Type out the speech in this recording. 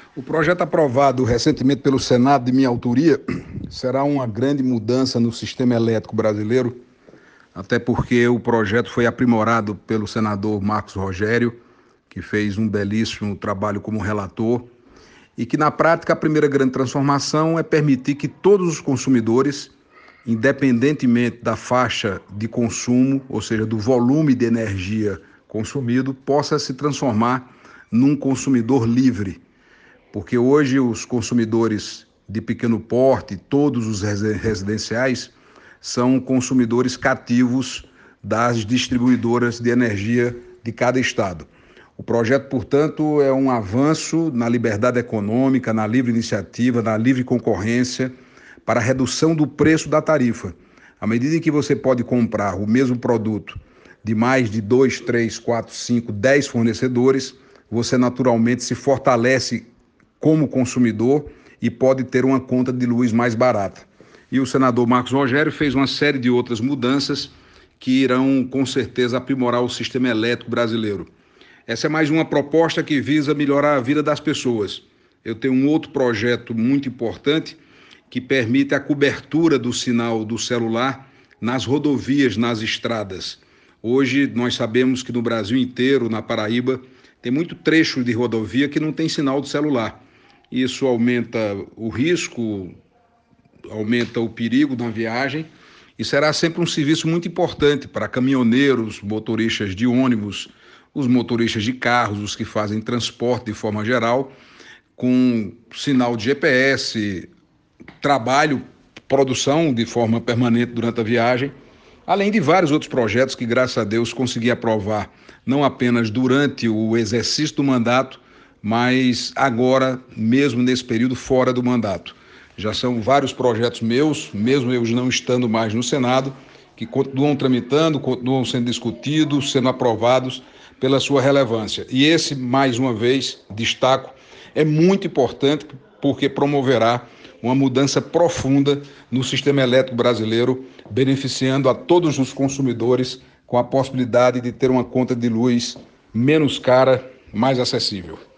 O projeto aprovado recentemente pelo Senado, de minha autoria, será uma grande mudança no sistema elétrico brasileiro, até porque o projeto foi aprimorado pelo senador Marcos Rogério, que fez um belíssimo trabalho como relator, e que, na prática, a primeira grande transformação é permitir que todos os consumidores, independentemente da faixa de consumo, ou seja, do volume de energia consumido, possa se transformar num consumidor livre. Porque hoje os consumidores de pequeno porte, todos os residenciais, são consumidores cativos das distribuidoras de energia de cada estado. O projeto, portanto, é um avanço na liberdade econômica, na livre iniciativa, na livre concorrência, para a redução do preço da tarifa. À medida em que você pode comprar o mesmo produto de mais de 2, 3, 4, 5, 10 fornecedores, você naturalmente se fortalece como consumidor e pode ter uma conta de luz mais barata. E o senador Marcos Rogério fez uma série de outras mudanças que irão, com certeza, aprimorar o sistema elétrico brasileiro. Essa é mais uma proposta que visa melhorar a vida das pessoas. Eu tenho um outro projeto muito importante que permite a cobertura do sinal do celular nas rodovias, nas estradas. Hoje, nós sabemos que no Brasil inteiro, na Paraíba, tem muito trecho de rodovia que não tem sinal do celular. Isso aumenta o risco, aumenta o perigo na viagem e será sempre um serviço muito importante para caminhoneiros, motoristas de ônibus, os motoristas de carros, os que fazem transporte de forma geral, com sinal de GPS, trabalho, produção de forma permanente durante a viagem, além de vários outros projetos que, graças a Deus, consegui aprovar, não apenas durante o exercício do mandato, mas agora, mesmo nesse período, fora do mandato. Já são vários projetos meus, mesmo eu não estando mais no Senado, que continuam tramitando, continuam sendo discutidos, sendo aprovados pela sua relevância. E esse, mais uma vez, destaco, é muito importante porque promoverá uma mudança profunda no sistema elétrico brasileiro, beneficiando a todos os consumidores com a possibilidade de ter uma conta de luz menos cara, mais acessível.